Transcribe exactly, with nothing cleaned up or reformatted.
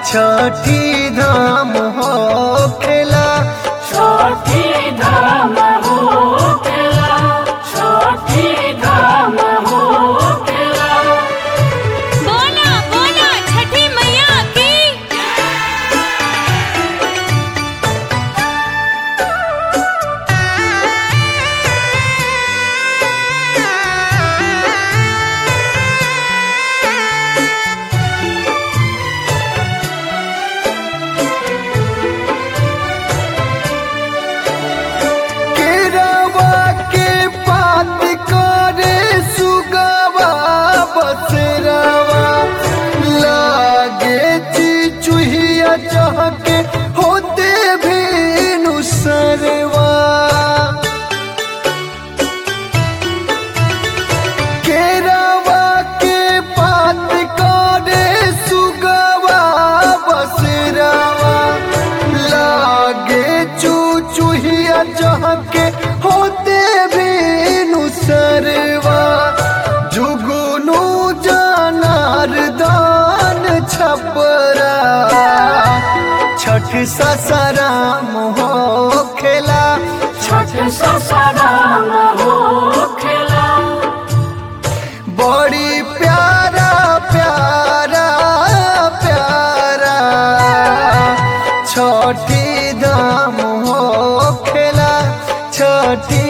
छठी धाम हो खेला, छठी धाम हो खेला, छठी धाम हो खेला। बोला बोला छठी मैया की। केरावा के पात करे सुगवा बसरावा, लागे चिचुहिया चहके होते भी नुसरवा। केरावा के पात करे सुगवा बसरावा, लागे चुचुहिया चहके होते भी नुसरवा। जुगनू जनार्दन छपरा, छठ ससराम हो खेला, छठ ससराम हो खेला। बड़ी प्यारा प्यारा प्यारा छठी धाम हो खेला, छठी